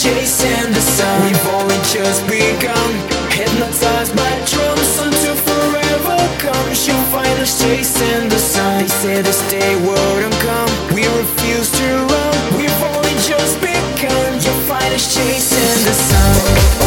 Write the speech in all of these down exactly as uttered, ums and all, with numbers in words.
chasing the sun. We've only just begun, hypnotized by drums until forever comes. You'll find us chasing the sun. They say this day wouldn't come, we refuse to run. We've only just begun, you'll find us chasing the sun.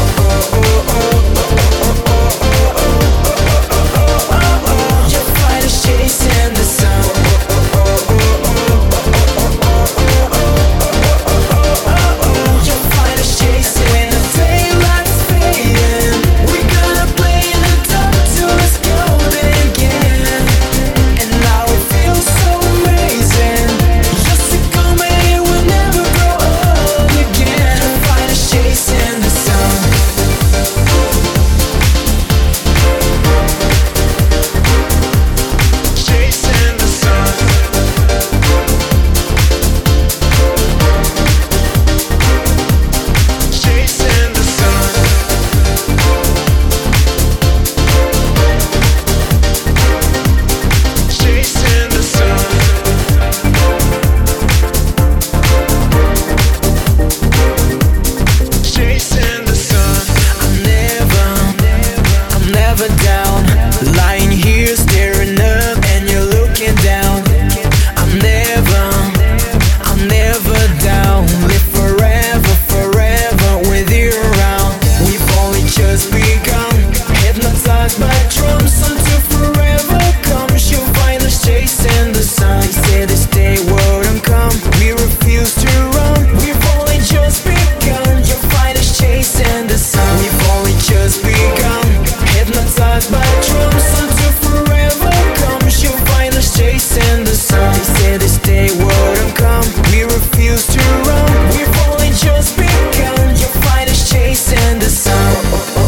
Lying here staring up and you're looking down. I'm never, I'm never down. Live forever, forever with you around. We've only just begun, hypnotized by drums until forever comes. You'll find us chasing the sun. They say this day wouldn't come, we refuse to run. We've only just begun, you'll find us chasing the sun. We've only just begun, hypnotized by drums until forever comes. You'll find us chasing the sun. They say this day wouldn't come, we refuse to run. We've only just begun, you'll find us chasing the sun.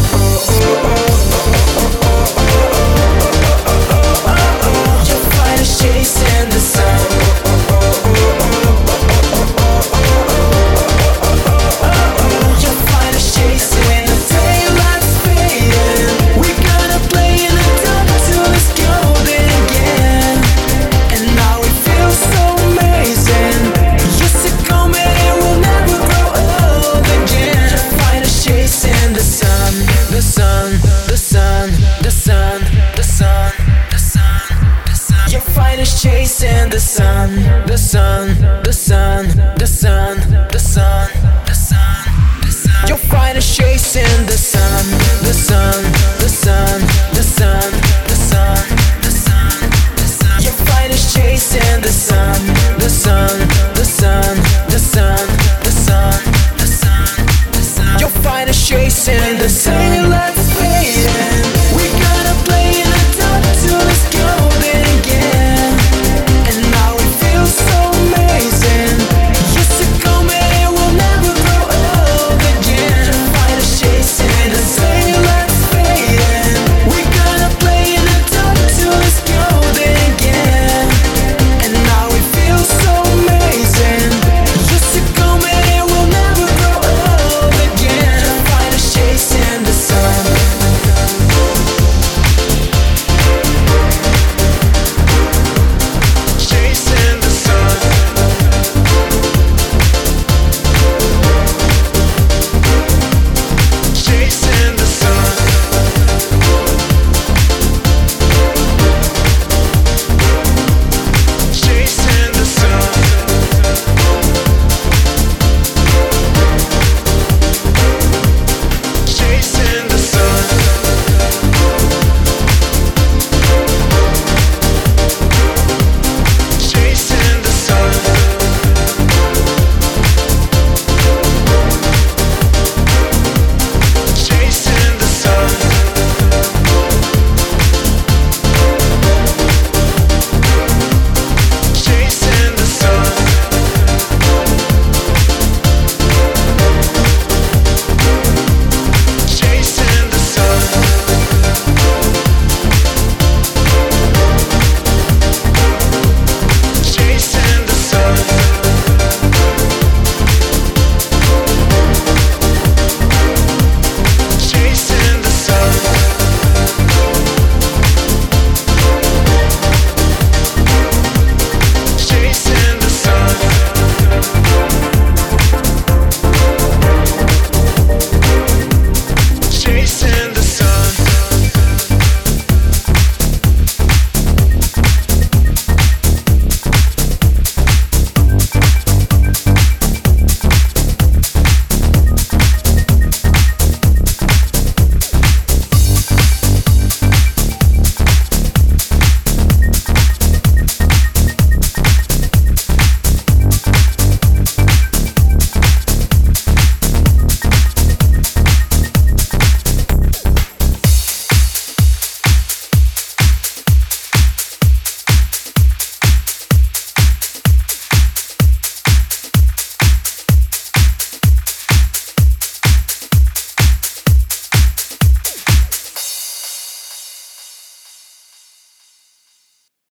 You'll find us chasing the sun. You'll find us chasing when the daylight's fading. We're gonna play in the dark till it's golden again. And now it feels so amazing. You're so calm and it will never grow old again. You'll find us chasing the sun, the sun, the sun, the sun, the sun, the sun, the sun. You'll find us chasing the sun, the sun, the sun, the sun, the sun, the sun, the sun. You'll find us chasing the sun, the sun, the sun, the sun, the sun, the sun, the sun. You'll find us chasing the sun, the sun, the sun, the sun, the sun, the sun, the sun. You'll find us chasing the sun.